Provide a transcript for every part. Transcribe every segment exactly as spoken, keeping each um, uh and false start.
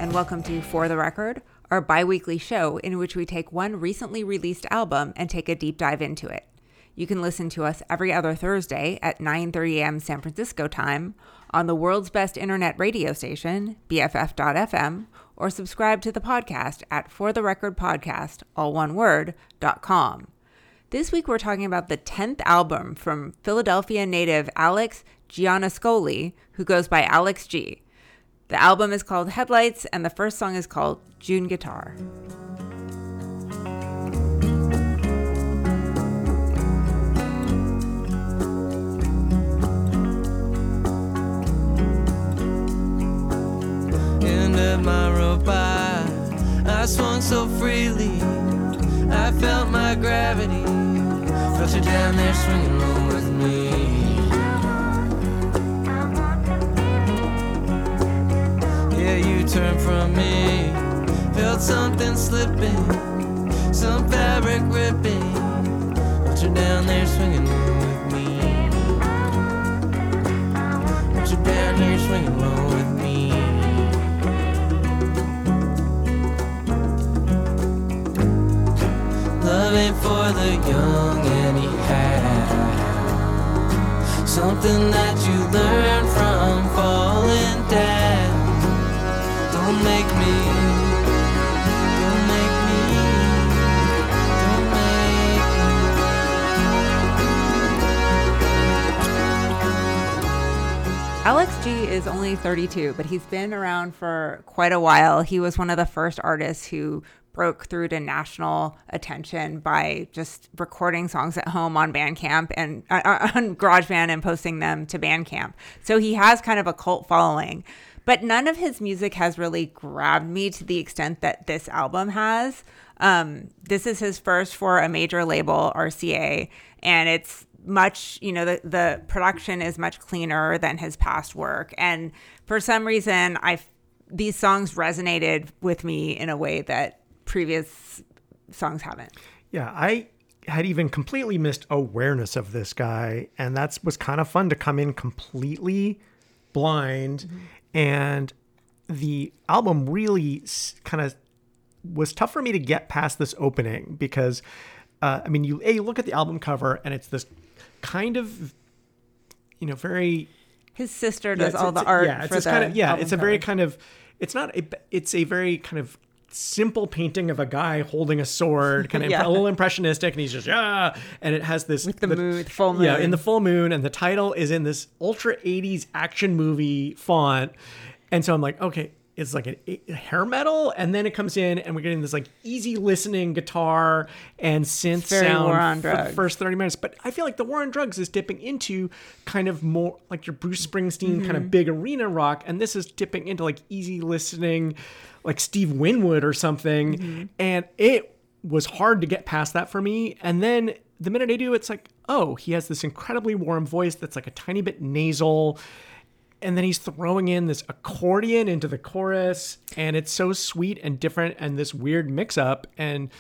and welcome to For the Record, our bi-weekly show in which we take one recently released album and take a deep dive into it. You can listen to us every other Thursday at nine thirty a.m. San Francisco time on the world's best internet radio station, B F F dot F M, or subscribe to the podcast at For the Record Podcast, all one word, dot com. This week we're talking about the tenth album from Philadelphia native Alex Gianascoli, who goes by Alex G. The album is called Headlights, and the first song is called June Guitar. Ended my rope by, I swung so freely, I felt my gravity, felt you down there swinging low with me. Yeah, you turned from me, felt something slipping, some fabric ripping, felt you down there swinging low with me. Felt you down here swinging low with me. Love ain't for the young anyhow. Something that you learn from falling down. Don't make me, don't make me, don't make me. Alex G is only thirty-two, but he's been around for quite a while. He was one of the first artists who broke through to national attention by just recording songs at home on Bandcamp and uh, on GarageBand and posting them to Bandcamp. So he has kind of a cult following, but none of his music has really grabbed me to the extent that this album has. Um, this is his first for a major label, R C A, and it's much, you know, the, the production is much cleaner than his past work. And for some reason, I these songs resonated with me in a way that previous songs haven't. Yeah, I had even completely missed awareness of this guy, and that was kind of fun to come in completely blind. Mm-hmm. And the album really kind of was tough for me to get past this opening because, uh, I mean, you, a, you look at the album cover and it's this kind of, you know, very... His sister does yeah, all the art yeah, for it's the kind of, Yeah, it's a cover. very kind of, it's not, a, it's a very kind of simple painting of a guy holding a sword, kind of yeah. a little impressionistic, and he's just yeah, and it has this with the, the moon, full moon, yeah, in the full moon, and the title is in this ultra eighties action movie font, and so I'm like, okay, it's like a, a hair metal, and then it comes in, and we're getting this like easy listening guitar and synth sound for the first thirty minutes. But I feel like the War on Drugs is dipping into kind of more like your Bruce Springsteen mm-hmm. kind of big arena rock, and this is dipping into like easy listening, like Steve Winwood or something. Mm-hmm. And it was hard to get past that for me. And then the minute I do, it's like, oh, he has this incredibly warm voice that's like a tiny bit nasal. And then he's throwing in this accordion into the chorus, and it's so sweet and different and this weird mix up. And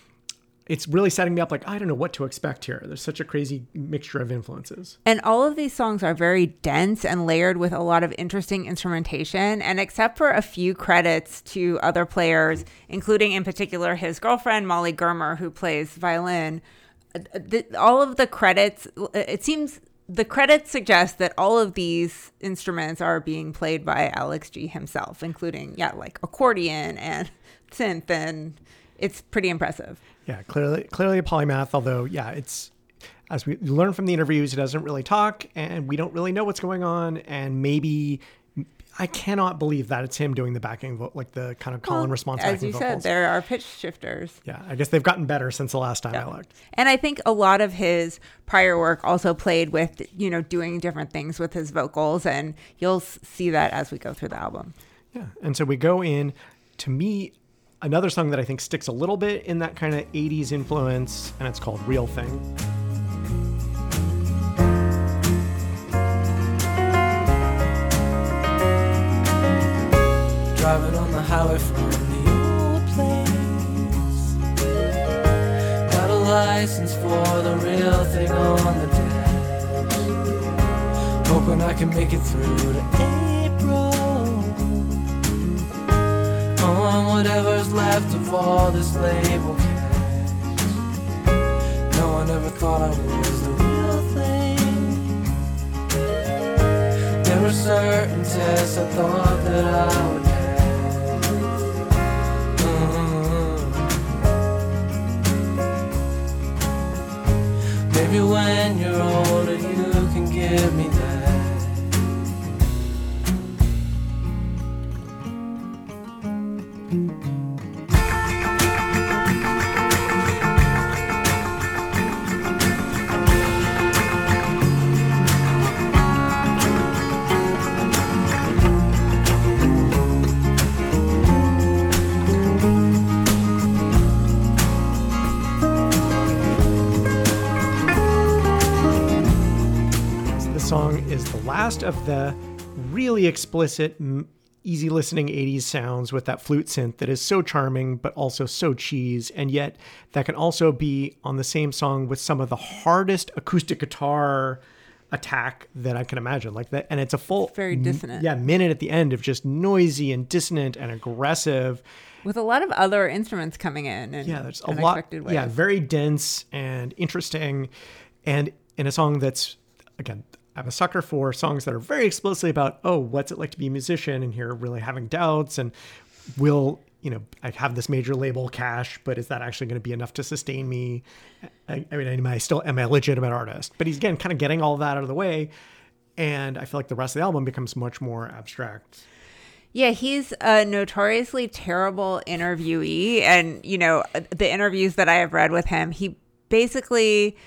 it's really setting me up like, I don't know what to expect here. There's such a crazy mixture of influences. And all of these songs are very dense and layered with a lot of interesting instrumentation. And except for a few credits to other players, including in particular his girlfriend, Molly Germer, who plays violin, the, all of the credits, it seems... The credits suggest that all of these instruments are being played by Alex G himself, including, yeah, like accordion and synth, and it's pretty impressive. Yeah, clearly clearly a polymath, although, yeah, it's, as we learn from the interviews, he doesn't really talk, and we don't really know what's going on, and maybe... I cannot believe that it's him doing the backing, vo- like the kind of call and response as backing you vocals. said, there are pitch shifters. Yeah, I guess they've gotten better since the last time yeah. I looked. And I think a lot of his prior work also played with, you know, doing different things with his vocals, and you'll see that as we go through the album. Yeah, and so we go in, to me, another song that I think sticks a little bit in that kind of eighties influence, and it's called Real Thing. Driving on the highway from the old place. Got a license for the real thing on the dash. Hoping I can make it through to April. on whatever's left of all this label cash. No one ever thought I was the real thing. There were certain tests I thought that I would pass. Mm-hmm. Maybe when you're older you can give me that. Is the last of the really explicit, easy listening eighties sounds with that flute synth that is so charming, but also so cheese. And yet that can also be on the same song with some of the hardest acoustic guitar attack that I can imagine. Like that. And it's a full, it's very dissonant. Yeah. Minute at the end of just noisy and dissonant and aggressive. With a lot of other instruments coming in. And yeah. There's a lot. Ways. Yeah. Very dense and interesting. And in a song that's, again, I'm a sucker for songs that are very explicitly about, oh, what's it like to be a musician? And here really having doubts and will, you know, I have this major label cash, but is that actually going to be enough to sustain me? I, I mean, am I still, am I a legitimate artist? But he's again, kind of getting all that out of the way. And I feel like the rest of the album becomes much more abstract. Yeah, he's a notoriously terrible interviewee. And, you know, the interviews that I have read with him, he basically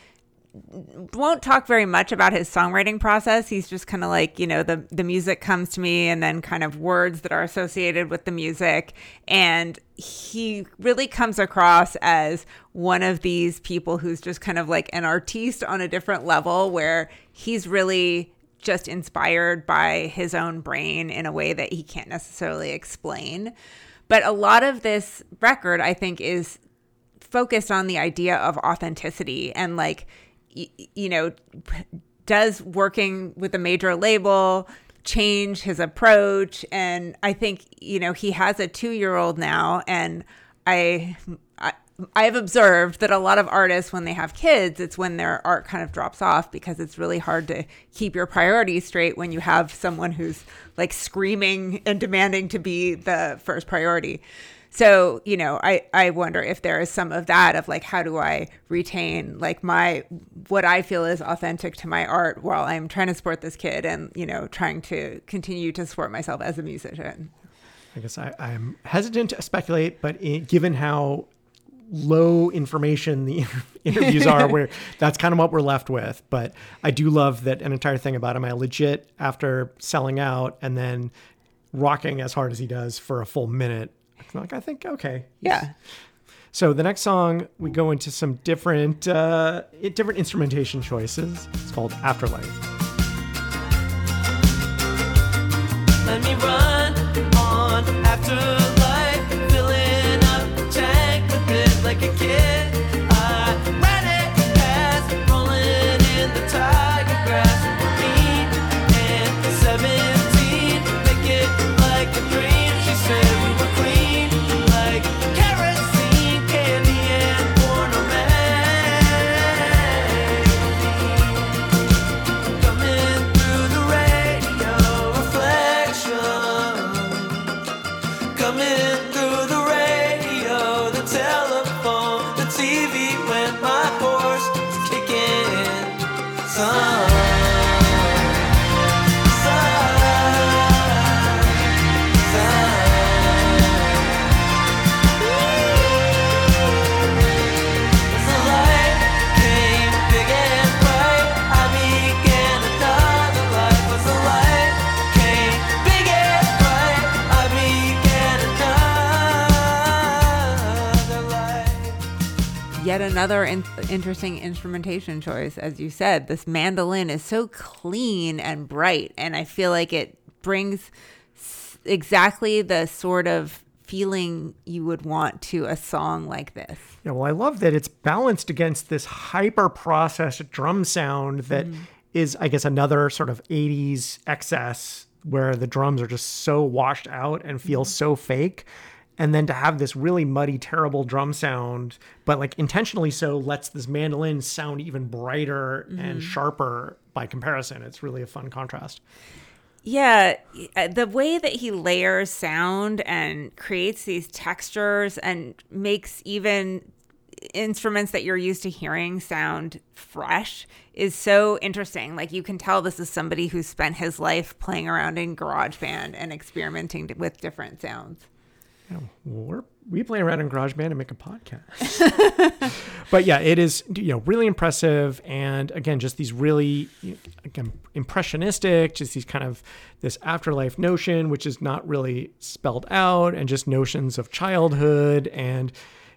won't talk very much about his songwriting process. He's just kind of like, you know, the the music comes to me and then kind of words that are associated with the music. And he really comes across as one of these people who's just kind of like an artiste on a different level, where he's really just inspired by his own brain in a way that he can't necessarily explain. But a lot of this record, I think, is focused on the idea of authenticity and like, you know, does working with a major label change his approach? And I think, you know, he has a two-year-old now, and I, I I've observed that a lot of artists, when they have kids, it's when their art kind of drops off, because it's really hard to keep your priorities straight when you have someone who's like screaming and demanding to be the first priority. So, you know, I, I wonder if there is some of that of like, how do I retain like my, what I feel is authentic to my art while I'm trying to support this kid and, you know, trying to continue to support myself as a musician. I guess I, I'm hesitant to speculate, but in, given how low information the interviews are, where that's kind of what we're left with. But I do love that an entire thing about him. I legit, after selling out and then rocking as hard as he does for a full minute, like, I think, okay. Yeah. So the next song, we go into some different, uh, different instrumentation choices. It's called Afterlife. Let me run on afterlife, filling up the tank a bit like a kid. I ran it past, rolling in the tiger grass, fourteen and seventeen, make it like a dream. She said we were clean, like kerosene, candy and ornament. Coming through the radio reflection, coming through the radio, the telephone, the T V when my horse is kicking some. Yet another in- interesting instrumentation choice. As you said, this mandolin is so clean and bright, and I feel like it brings s- exactly the sort of feeling you would want to a song like this. Yeah, well, I love that it's balanced against this hyper-processed drum sound that mm. is, I guess, another sort of eighties excess where the drums are just so washed out and feel mm. so fake. And then to have this really muddy, terrible drum sound, but like intentionally so lets this mandolin sound even brighter mm-hmm. and sharper by comparison. It's really a fun contrast. Yeah, the way that he layers sound and creates these textures and makes even instruments that you're used to hearing sound fresh is so interesting. Like, you can tell this is somebody who spent his life playing around in GarageBand and experimenting with different sounds. Yeah, well, we're, we play around in GarageBand and make a podcast. But yeah, it is, you know, really impressive. And again, just these really, you know, again, impressionistic, just these kind of this afterlife notion, which is not really spelled out, and just notions of childhood and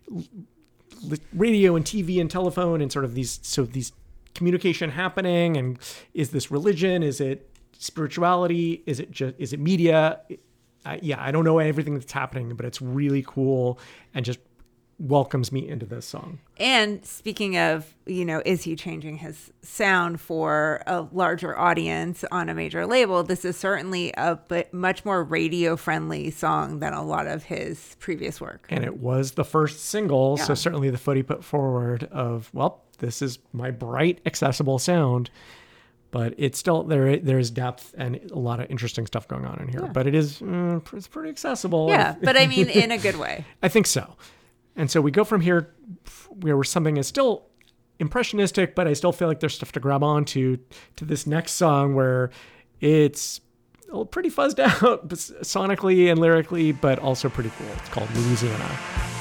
radio and T V and telephone and sort of these, so these communication happening. And is this religion? Is it spirituality? Is it just, is it media? Uh, yeah, I don't know everything that's happening, but it's really cool and just welcomes me into this song. And speaking of, you know, is he changing his sound for a larger audience on a major label? This is certainly a bit much more radio friendly song than a lot of his previous work. And it was the first single. Yeah. So certainly the foot he put forward of, well, this is my bright, accessible sound. But it's still, there. There's depth and a lot of interesting stuff going on in here. Yeah. But it is, mm, it's pretty accessible. Yeah, but I mean, in a good way. I think so. And so we go from here where something is still impressionistic, but I still feel like there's stuff to grab onto, to this next song where it's pretty fuzzed out sonically and lyrically, but also pretty cool. It's called Louisiana.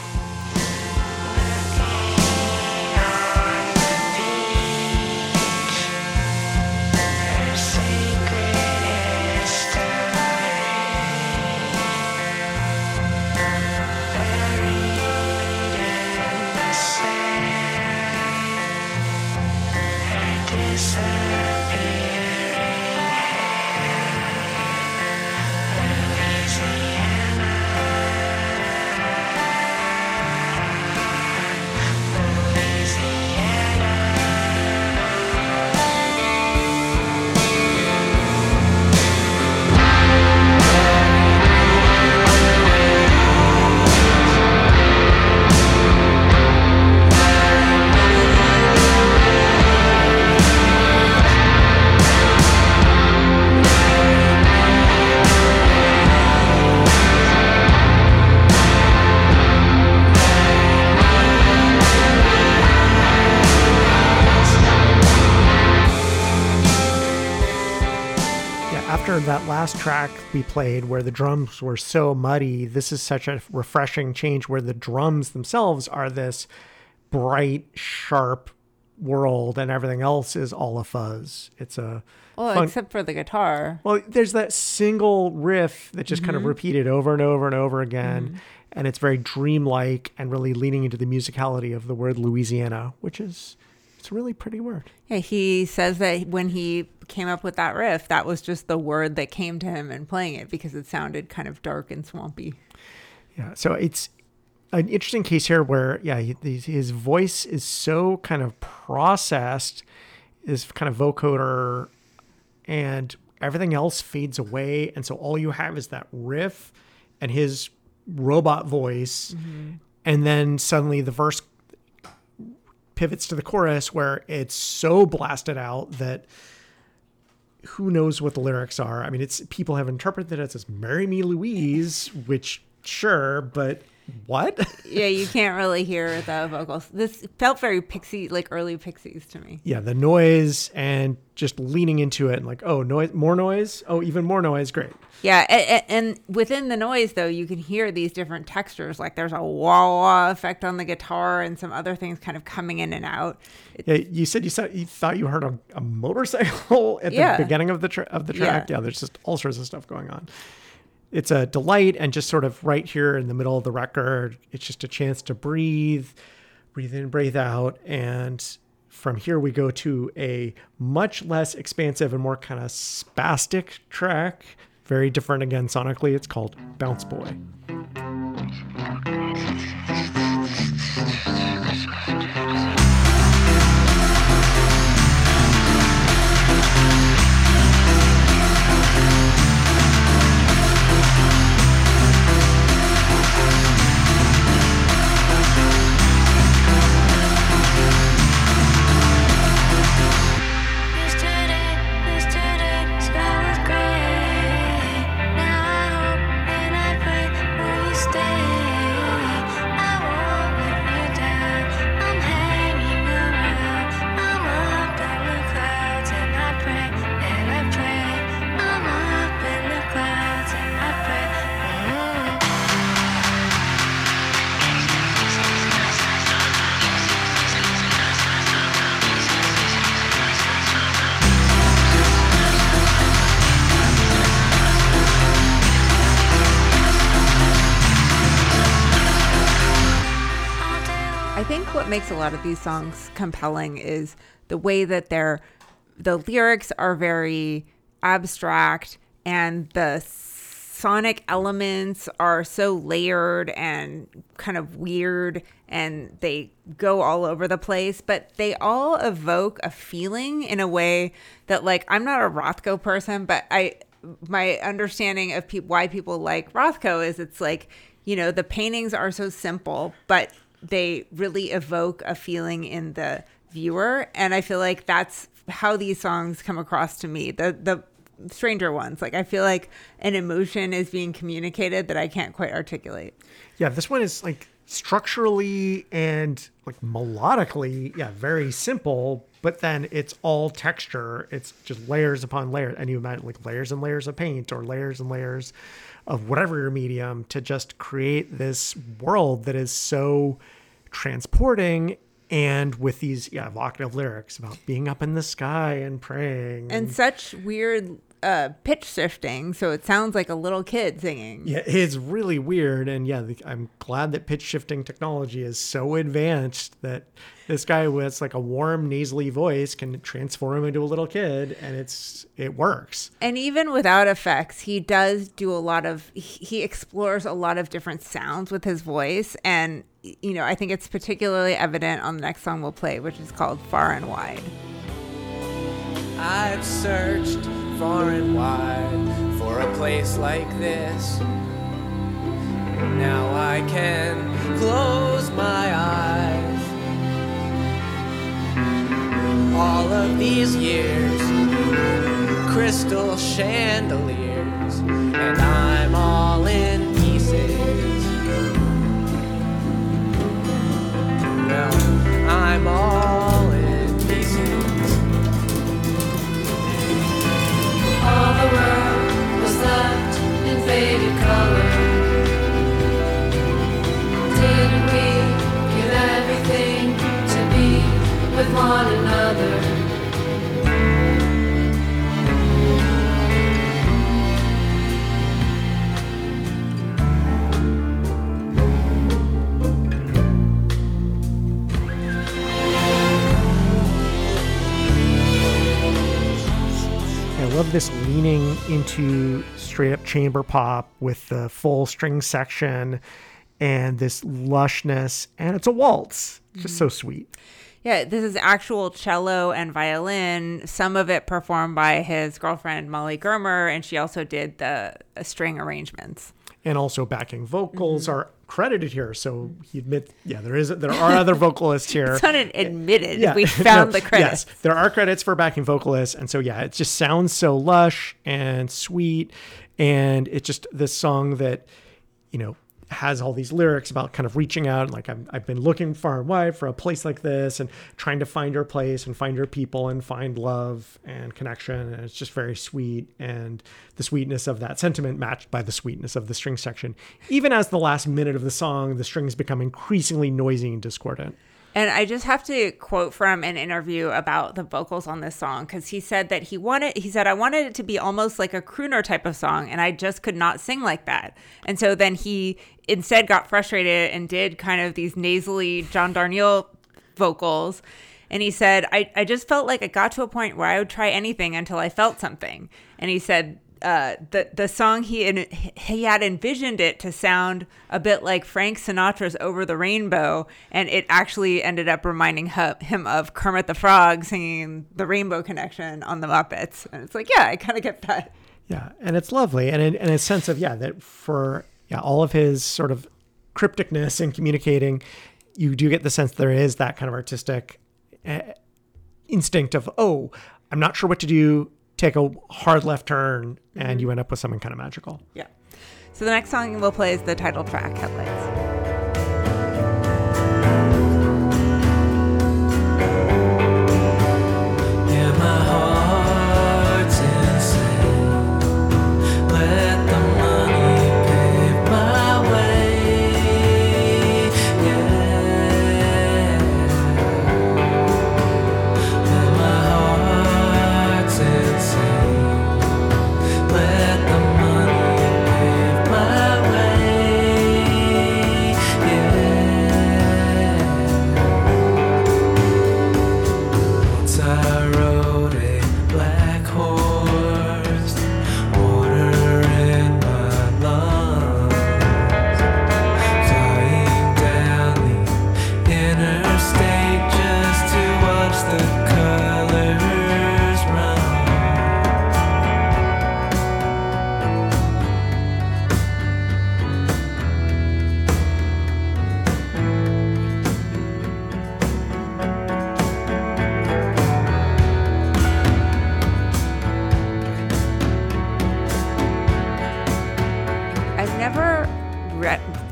That last track we played where the drums were so muddy, this is such a refreshing change where the drums themselves are this bright, sharp world and everything else is all a fuzz. It's a well, fun... except for the guitar. Well, there's that single riff that just mm-hmm. kind of repeated over and over and over again. Mm-hmm. And it's very dreamlike and really leaning into the musicality of the word Louisiana, which is, it's a really pretty word. Yeah, he says that when he came up with that riff, that was just the word that came to him in playing it because it sounded kind of dark and swampy. Yeah, so it's an interesting case here where, yeah, his voice is so kind of processed, is kind of vocoder, and everything else fades away. And so all you have is that riff and his robot voice. Mm-hmm. And then suddenly the verse pivots to the chorus where it's so blasted out that who knows what the lyrics are. I mean, it's people have interpreted it as "Marry Me, Louise," which sure, but what? Yeah, you can't really hear the vocals. This felt very Pixie, like early Pixies to me. Yeah, the noise and just leaning into it and like, oh, noise, more noise. Oh, even more noise. Great. Yeah, and, and within the noise, though, you can hear these different textures. Like there's a wah-wah effect on the guitar and some other things kind of coming in and out. It's, yeah, you said you said you thought you heard a, a motorcycle at the yeah. beginning of the tra- of the track. Yeah. yeah, there's just all sorts of stuff going on. It's a delight, and just sort of right here in the middle of the record, it's just a chance to breathe, breathe in, breathe out. And from here we go to a much less expansive and more kind of spastic track. Very different again sonically. It's called Bounce Boy. makes a lot of these songs compelling is the way that they're, the lyrics are very abstract and the sonic elements are so layered and kind of weird and they go all over the place, but they all evoke a feeling in a way that, like, I'm not a Rothko person, but I, my understanding of pe- why people like Rothko is it's like, you know, the paintings are so simple, but they really evoke a feeling in the viewer. And I feel like that's how these songs come across to me. The, the, Stranger Ones, like I feel like an emotion is being communicated that I can't quite articulate. Yeah, this one is like structurally and like melodically, yeah, very simple, but then it's all texture. It's just layers upon layers. And you imagine like layers and layers of paint or layers and layers of whatever your medium to just create this world that is so transporting. And with these, yeah, evocative lyrics about being up in the sky and praying. And, and such weird uh, pitch shifting. So it sounds like a little kid singing. Yeah, it's really weird. And yeah, the, I'm glad that pitch shifting technology is so advanced that this guy with like a warm, nasally voice can transform him into a little kid. And it's it works. And even without effects, he does do a lot of, he explores a lot of different sounds with his voice. And you know, I think it's particularly evident on the next song we'll play, which is called Far and Wide. I've searched far and wide for a place like this. Now I can close my eyes. All of these years, crystal chandeliers, and I'm all in pieces. Well, I'm all in pieces. All the world was left in faded color. Didn't we give everything to be with one another? I love this leaning into straight up chamber pop with the full string section and this lushness, and it's a waltz. It's just so sweet. Yeah, this is actual cello and violin, some of it performed by his girlfriend Molly Germer, and she also did the uh, string arrangements. And also backing vocals mm-hmm. are credited here. So he admit, yeah, there is there are other vocalists here. It's not an admitted. Yeah. We found no, the credits. Yes, there are credits for backing vocalists. And so, yeah, it just sounds so lush and sweet. And it's just this song that, you know, has all these lyrics about kind of reaching out. Like I've, I've been looking far and wide for a place like this and trying to find your place and find your people and find love and connection. And it's just very sweet. And the sweetness of that sentiment matched by the sweetness of the string section. Even as the last minute of the song, the strings become increasingly noisy and discordant. And I just have to quote from an interview about the vocals on this song, because he said that he wanted, he said, I wanted it to be almost like a crooner type of song, and I just could not sing like that. And so then he instead got frustrated and did kind of these nasally John Darnielle vocals. And he said, I, I just felt like it got to a point where I would try anything until I felt something. And he said, Uh, the the song he he had envisioned it to sound a bit like Frank Sinatra's "Over the Rainbow," and it actually ended up reminding him of Kermit the Frog singing "The Rainbow Connection" on the Muppets. And it's like, yeah, I kind of get that. Yeah, and it's lovely, and in, in a sense of yeah that for yeah all of his sort of crypticness in communicating, you do get the sense there is that kind of artistic uh, instinct of oh, I'm not sure what to do. Take a hard left turn and mm-hmm. you end up with something kind of magical. Yeah. So the next song we'll play is the title track, Headlights. Let the money pave my way.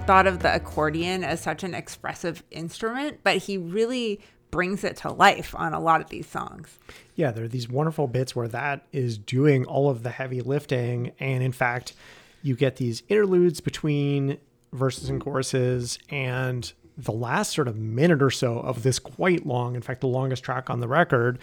thought of the accordion as such an expressive instrument, but he really brings it to life on a lot of these songs. Yeah, there are these wonderful bits where that is doing all of the heavy lifting. And in fact, you get these interludes between verses and choruses, and the last sort of minute or so of this quite long, in fact, the longest track on the record,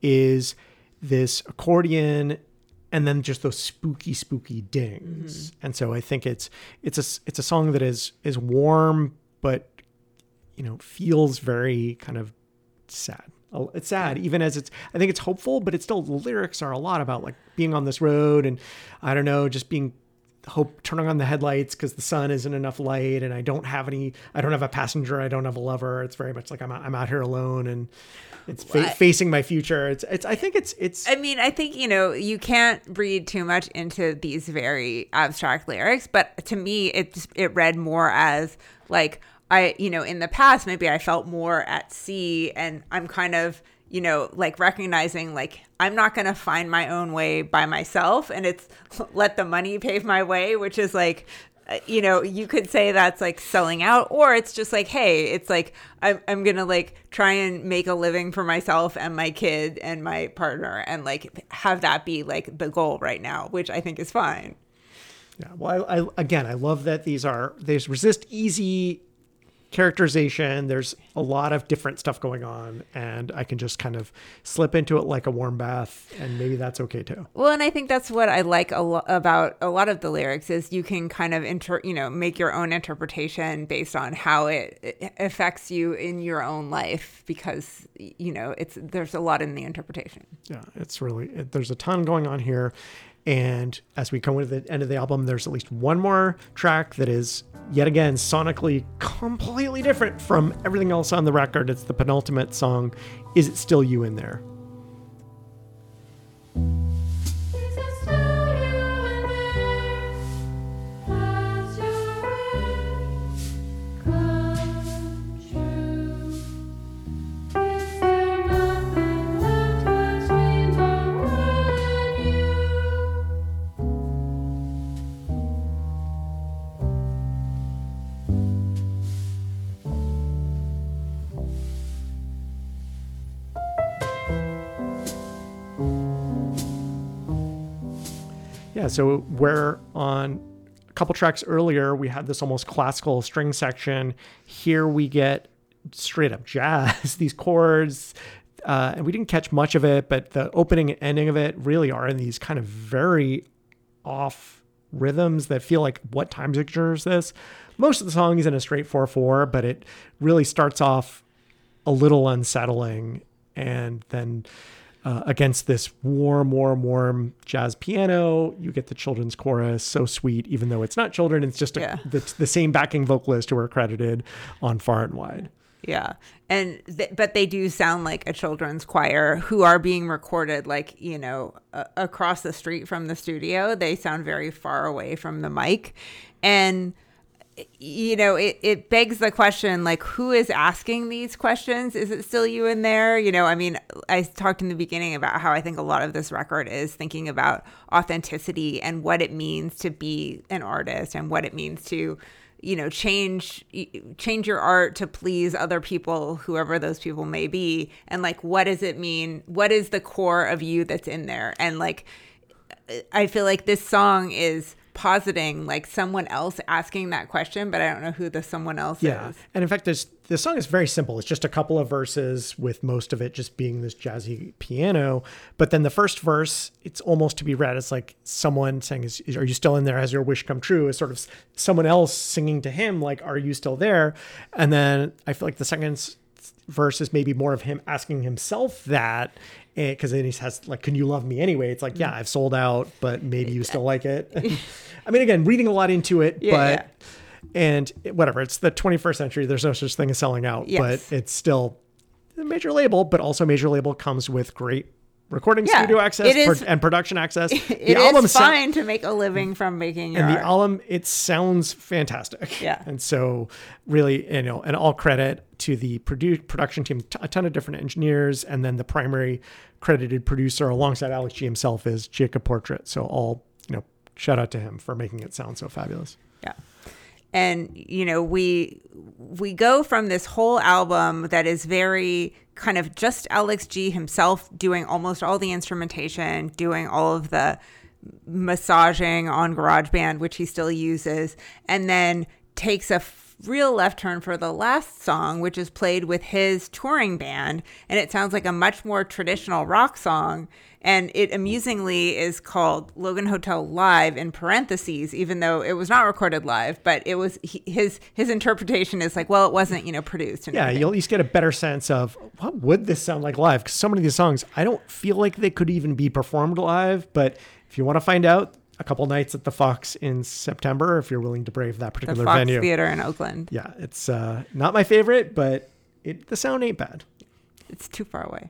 is this accordion and then just those spooky, spooky dings. Mm-hmm. And so I think it's it's a it's a song that is is warm, but you know, feels very kind of sad. It's sad, even as it's, I think it's hopeful, but it's still, the lyrics are a lot about like being on this road and I don't know, just being hope, turning on the headlights because the sun isn't enough light and I don't have any, I don't have a passenger. I don't have a lover. It's very much like I'm, I'm out here alone and it's fa- facing my future. It's, it's, I think it's, it's, I mean, I think, you know, you can't read too much into these very abstract lyrics, but to me, it, it read more as like, I, you know, in the past, maybe I felt more at sea and I'm kind of, you know, like recognizing like I'm not going to find my own way by myself and it's let the money pave my way, which is like, you know, you could say that's like selling out, or it's just like, hey, it's like I'm, I'm going to like try and make a living for myself and my kid and my partner and like have that be like the goal right now, which I think is fine. Yeah. Well, I, I again, I love that these are, there's resist easy characterization. There's a lot of different stuff going on and I can just kind of slip into it like a warm bath and maybe that's okay too. Well, and I think that's what I like a lo- about a lot of the lyrics is you can kind of inter- you know, make your own interpretation based on how it, it affects you in your own life because, you know, it's, there's a lot in the interpretation. Yeah, it's really, it, there's a ton going on here. And as we come to the end of the album, there's at least one more track that is yet again sonically completely different from everything else on the record. It's the penultimate song, Is It Still You in There? Is it still you in there? Has your wish come true? Is there nothing left between the world and you? Yeah, so where on a couple tracks earlier, we had this almost classical string section. Here we get straight up jazz, these chords, uh, and we didn't catch much of it, but the opening and ending of it really are in these kind of very off rhythms that feel like, what time signature is this? Most of the song is in a straight four four, but it really starts off a little unsettling and then Uh, against this warm, warm, warm jazz piano, you get the children's chorus, so sweet, even though it's not children, it's just a, Yeah. the, the same backing vocalist who are credited on Far and Wide. Yeah. And, th- but they do sound like a children's choir who are being recorded like, you know, uh, across the street from the studio. They sound very far away from the mic. And, you know, it, it begs the question, like, who is asking these questions? Is it still you in there? You know, I mean, I talked in the beginning about how I think a lot of this record is thinking about authenticity and what it means to be an artist and what it means to, you know, change, change your art to please other people, whoever those people may be. And like, what does it mean? What is the core of you that's in there? And like, I feel like this song is positing like someone else asking that question, but I don't know who the someone else Yeah. is. And in fact, this, this song is very simple. It's just a couple of verses with most of it just being this jazzy piano. But then the first verse, it's almost to be read as like someone saying, is, is, are you still in there? Has your wish come true? Is sort of someone else singing to him, like, are you still there? And then I feel like the second s- verse is maybe more of him asking himself that, because then he says, like, can you love me anyway? It's like, yeah, I've sold out, but maybe you still like it. I mean, again, reading a lot into it, Yeah, but, yeah. and whatever, it's the twenty-first century. There's no such thing as selling out, Yes. but it's still a major label, but also major label comes with great recording Yeah, studio access it is- pro- and production access. It is sou- fine to make a living from making your and the art. album, it sounds fantastic. Yeah. And so really, you know, and all credit to the produ- production team, t- a ton of different engineers. And then the primary credited producer alongside Alex G himself is Jacob Portrait. So all, you know, shout out to him for making it sound so fabulous. Yeah. And, you know, we we go from this whole album that is very kind of just Alex G himself doing almost all the instrumentation, doing all of the massaging on GarageBand, which he still uses, and then takes a f- real left turn for the last song, which is played with his touring band. And it sounds like a much more traditional rock song. And it amusingly is called Logan Hotel Live in parentheses, even though it was not recorded live. But it was he, his his interpretation is like, well, it wasn't, you know, produced. And Yeah, everything. you'll at least get a better sense of what would this sound like live? Because so many of these songs, I don't feel like they could even be performed live. But if you want to find out, a couple nights at the Fox in September, if you're willing to brave that The particular Fox venue. Theater in Oakland. Yeah, it's uh, not my favorite, but it, the sound ain't bad. It's too far away.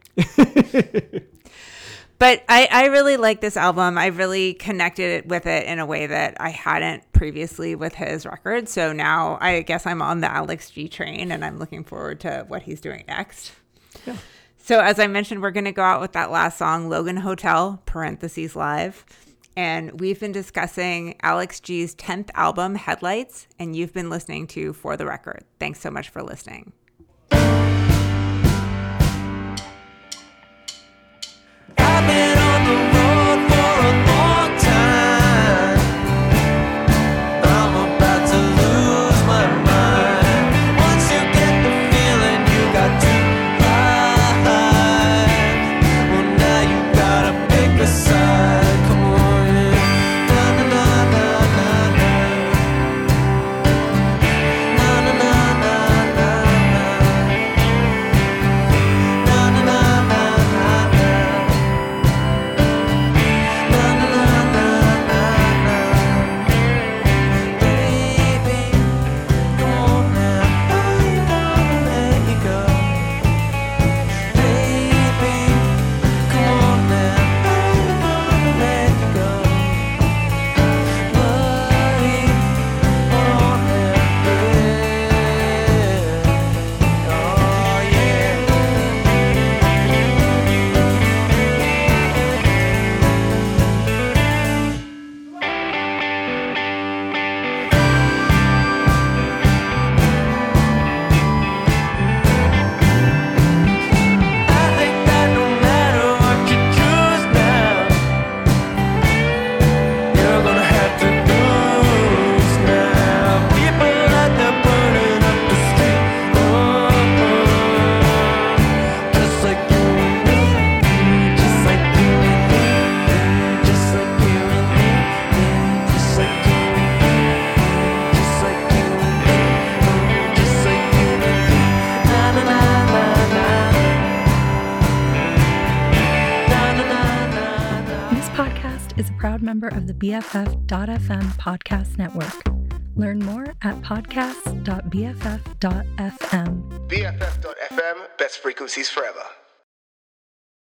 But I, I really like this album. I really connected with it in a way that I hadn't previously with his record. So now I guess I'm on the Alex G train, and I'm looking forward to what he's doing next. Yeah. So as I mentioned, we're going to go out with that last song, Logan Hotel, parentheses live. And we've been discussing Alex G's tenth album, Headlights, and you've been listening to For the Record. Thanks so much for listening. I've been on the road for a long time. I'm about to lose my mind. Once you get the feeling, you got to ride. Well, now you gotta pick a side. Come on, yeah. Na na na na na na. Na na na na na na. Na na na na na na. Is a proud member of the B F F dot F M podcast network. Learn more at podcasts dot B F F dot F M. B F F dot F M, best frequencies forever.